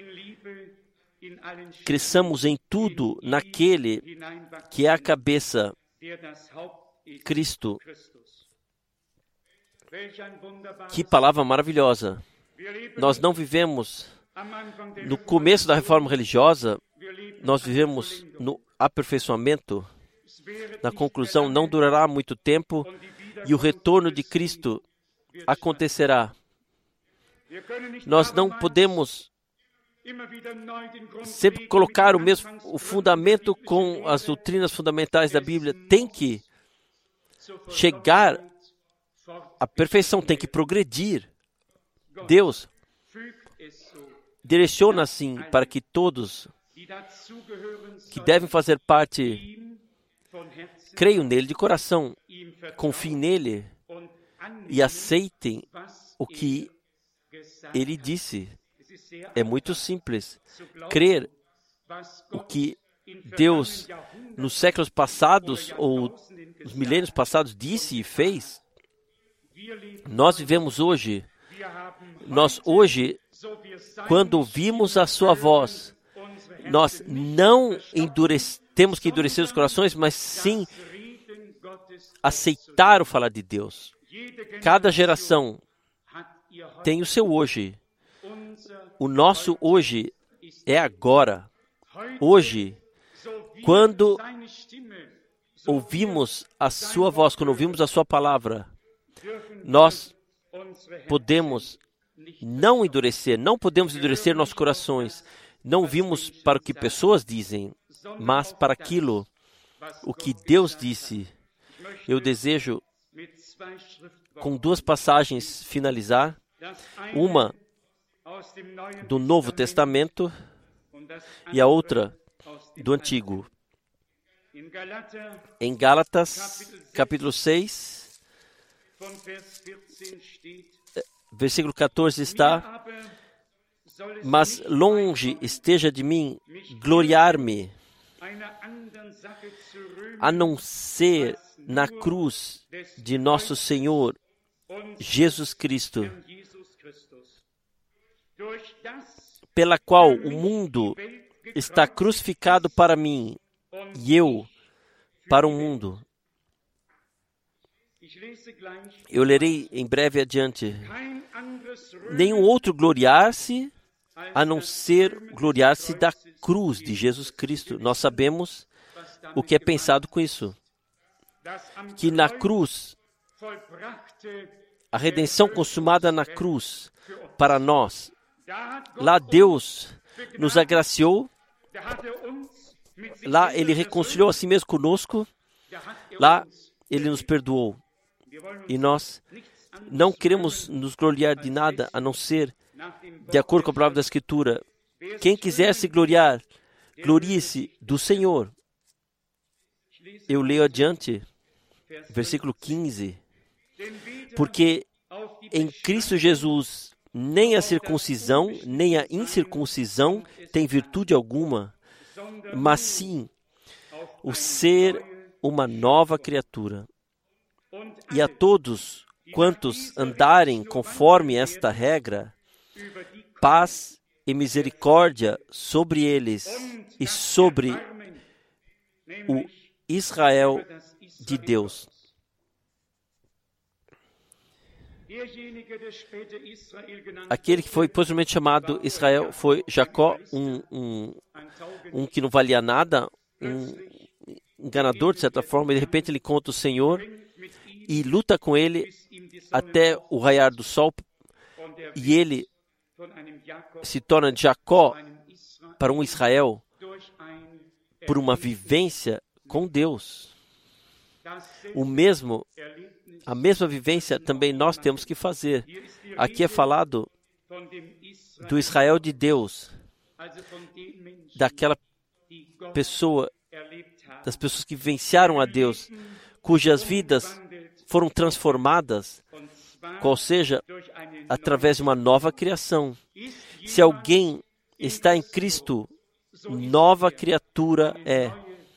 cresçamos em tudo naquele que é a cabeça, Cristo. Que palavra maravilhosa! Nós não vivemos no começo da reforma religiosa, nós vivemos no aperfeiçoamento. Na conclusão, não durará muito tempo e o retorno de Cristo acontecerá. Nós não podemos sempre colocar o mesmo o fundamento com as doutrinas fundamentais da Bíblia. Tem que chegar à perfeição, tem que progredir. Deus direciona assim para que todos que devem fazer parte creiam nele de coração, confiem nele e aceitem o que ele disse. É muito simples. Crer o que Deus, nos séculos passados ou nos milênios passados, disse e fez. Nós vivemos hoje, nós hoje, quando ouvimos a sua voz, nós não endurece, temos que endurecer os corações, mas sim aceitar o falar de Deus. Cada geração tem o seu hoje. O nosso hoje é agora. Hoje, quando ouvimos a sua voz, quando ouvimos a sua palavra, nós podemos não endurecer, não podemos endurecer nossos corações. Não vimos para o que pessoas dizem, mas para aquilo o que Deus disse. Eu desejo, com duas passagens, finalizar. Uma do Novo Testamento e a outra do Antigo. Em Gálatas, capítulo seis, versículo catorze está: mas longe esteja de mim gloriar-me, a não ser na cruz de nosso Senhor Jesus Cristo, pela qual o mundo está crucificado para mim e eu para o mundo. Eu lerei em breve adiante. Nenhum outro gloriar-se a não ser gloriar-se da cruz de Jesus Cristo. Nós sabemos o que é pensado com isso. Que na cruz, a redenção consumada na cruz para nós, lá Deus nos agraciou, lá Ele reconciliou a si mesmo conosco, lá Ele nos perdoou. E nós não queremos nos gloriar de nada, a não ser de acordo com a palavra da Escritura. Quem quiser se gloriar, glorie-se do Senhor. Eu leio adiante, versículo quinze. Porque em Cristo Jesus nem a circuncisão, nem a incircuncisão tem virtude alguma, mas sim o ser uma nova criatura. E a todos quantos andarem conforme esta regra, paz e misericórdia sobre eles e sobre o Israel de Deus. Aquele que foi posteriormente chamado Israel foi Jacó, um, um, um que não valia nada, um enganador de certa forma, e de repente ele encontra o Senhor e luta com ele até o raiar do sol, e ele se torna de Jacó para um Israel por uma vivência com Deus. O mesmo, a mesma vivência também nós temos que fazer. Aqui é falado do Israel de Deus, daquela pessoa, das pessoas que vivenciaram a Deus, cujas vidas foram transformadas, qual seja, através de uma nova criação. Se alguém está em Cristo, nova criatura é.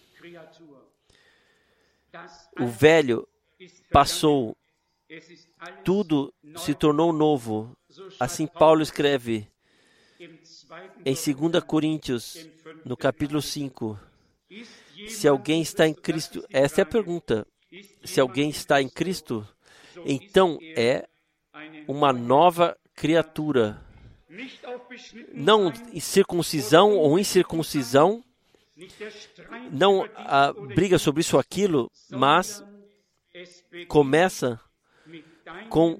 O velho passou, tudo se tornou novo. Assim Paulo escreve em dois Coríntios, no capítulo cinco. Se alguém está em Cristo, essa é a pergunta. Se alguém está em Cristo, então é uma nova criatura. Não em circuncisão ou incircuncisão, não a briga sobre isso ou aquilo, mas começa com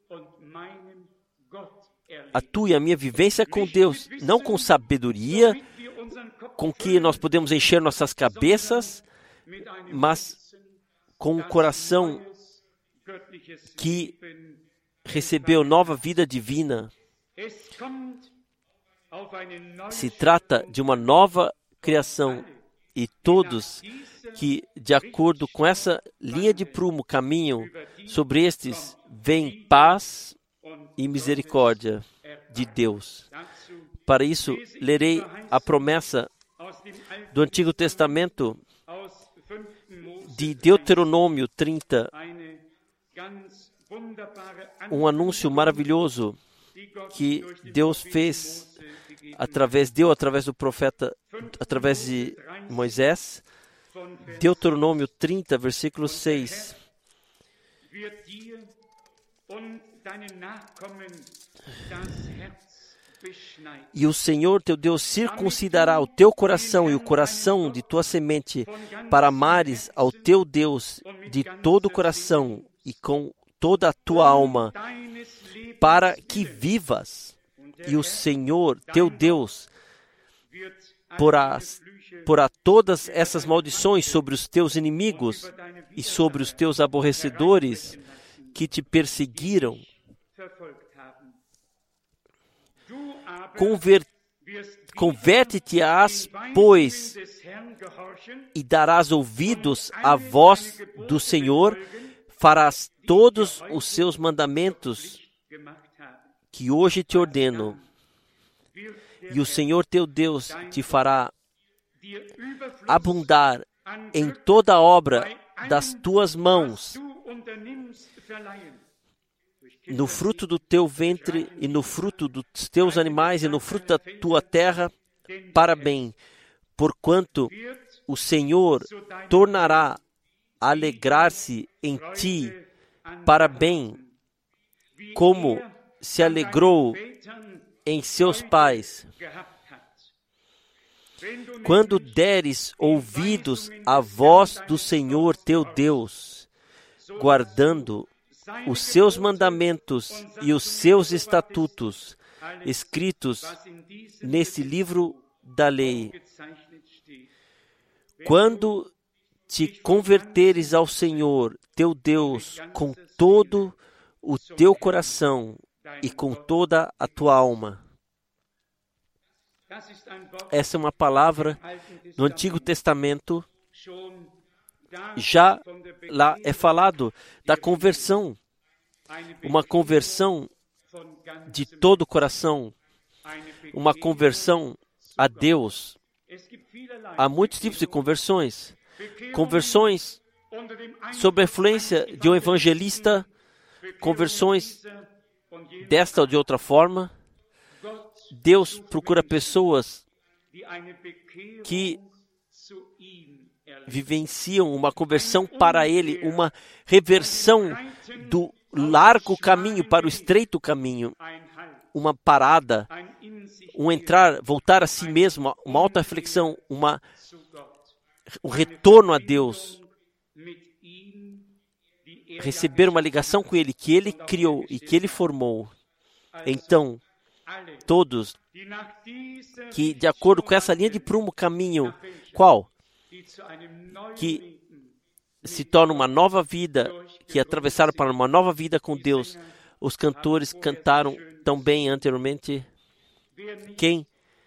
a tua e a minha vivência com Deus, não com sabedoria, com que nós podemos encher nossas cabeças, mas com um coração que recebeu nova vida divina. Se trata de uma nova criação, e todos que, de acordo com essa linha de prumo, caminham sobre estes, vem paz e misericórdia de Deus. Para isso, lerei a promessa do Antigo Testamento de Deuteronômio trinta, um anúncio maravilhoso que Deus fez através deu através do profeta, através de Moisés. Deuteronômio trinta, versículo seis. E o Senhor teu Deus circuncidará o teu coração e o coração de tua semente, para amares ao teu Deus de todo o coração e com toda a tua alma, para que vivas. E o Senhor teu Deus porá, porá todas essas maldições sobre os teus inimigos e sobre os teus aborrecedores que te perseguiram. Conver, Converte-te-ás, pois, e darás ouvidos à voz do Senhor, farás todos os seus mandamentos que hoje te ordeno, e o Senhor teu Deus te fará abundar em toda a obra das tuas mãos, no fruto do teu ventre e no fruto dos teus animais e no fruto da tua terra, para bem, porquanto o Senhor tornará a alegrar-se em ti para bem, como se alegrou em seus pais. Quando deres ouvidos à voz do Senhor teu Deus, guardando os seus mandamentos e os seus estatutos, escritos nesse livro da lei, quando te converteres ao Senhor teu Deus com todo o teu coração e com toda a tua alma. Essa é uma palavra no Antigo Testamento. Já lá é falado da conversão, uma conversão de todo o coração, uma conversão a Deus. Há muitos tipos de conversões. Conversões sob a influência de um evangelista, conversões desta ou de outra forma. Deus procura pessoas que vivenciam uma conversão para Ele, uma reversão do largo caminho para o estreito caminho, uma parada, um entrar, voltar a si mesmo, uma auto-reflexão, uma, um retorno a Deus, receber uma ligação com Ele, que Ele criou e que Ele formou. Então, todos que, de acordo com essa linha de prumo, caminham, qual? Que se torna uma nova vida, que atravessaram para uma nova vida com Deus. Os cantores cantaram tão bem anteriormente. Quem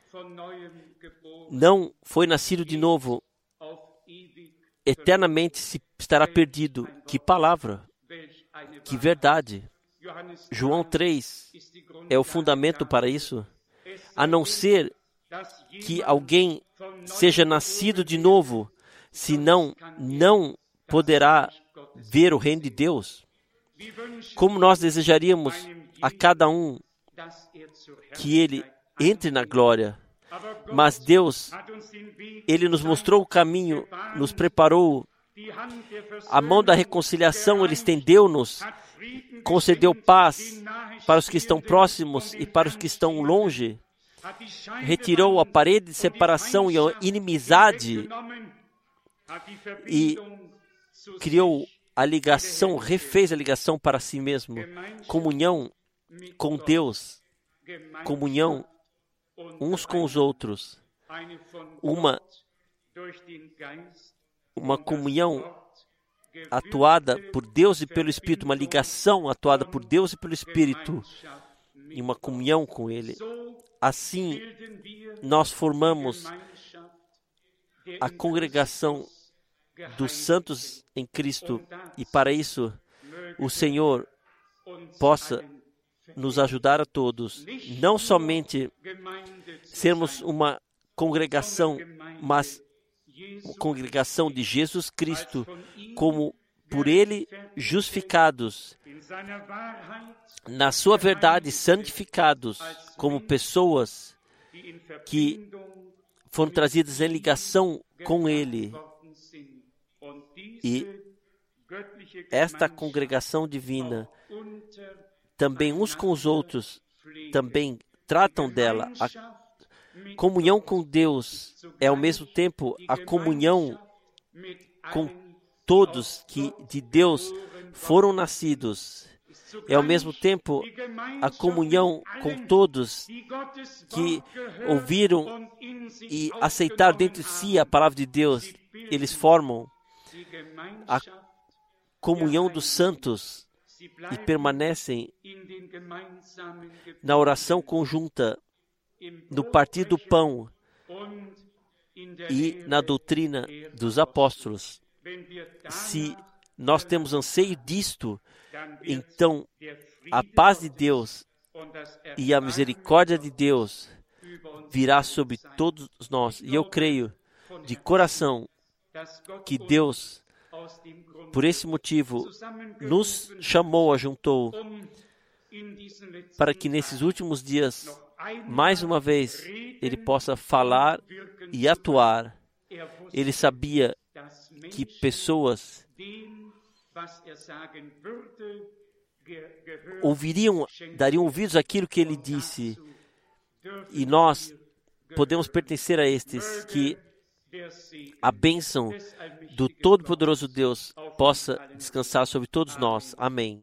não foi nascido de novo, eternamente se estará perdido. Que palavra! Que verdade! João três é o fundamento para isso. A não ser que alguém seja nascido de novo, senão não poderá ver o reino de Deus. Como nós desejaríamos a cada um que ele entre na glória. Mas Deus, Ele nos mostrou o caminho, nos preparou. A mão da reconciliação Ele estendeu-nos, concedeu paz para os que estão próximos e para os que estão longe. Retirou a parede de separação e a inimizade e criou a ligação, refez a ligação para si mesmo. Comunhão com Deus, comunhão uns com os outros, uma, uma comunhão atuada por Deus e pelo Espírito, uma ligação atuada por Deus e pelo Espírito, e uma comunhão com Ele. Assim, nós formamos a congregação dos santos em Cristo, e para isso, o Senhor possa nos ajudar a todos, não somente sermos uma congregação, mas uma congregação de Jesus Cristo, como por Ele justificados, na sua verdade santificados, como pessoas que foram trazidas em ligação com Ele. E esta congregação divina também uns com os outros, também tratam dela. A comunhão com Deus é ao mesmo tempo a comunhão com todos que de Deus foram nascidos. É ao mesmo tempo a comunhão com todos que ouviram e aceitaram dentro de si a palavra de Deus. Eles formam a comunhão dos santos e permanecem na oração conjunta, no partir do pão e na doutrina dos apóstolos. Se nós temos anseio disto, então a paz de Deus e a misericórdia de Deus virá sobre todos nós. E eu creio de coração que Deus, por esse motivo, nos chamou, ajuntou, para que nesses últimos dias, mais uma vez, Ele possa falar e atuar. Ele sabia que pessoas ouviriam, dariam ouvidos àquilo que Ele disse, e nós podemos pertencer a estes, que a bênção do Todo-Poderoso Deus possa descansar sobre todos nós. Amém.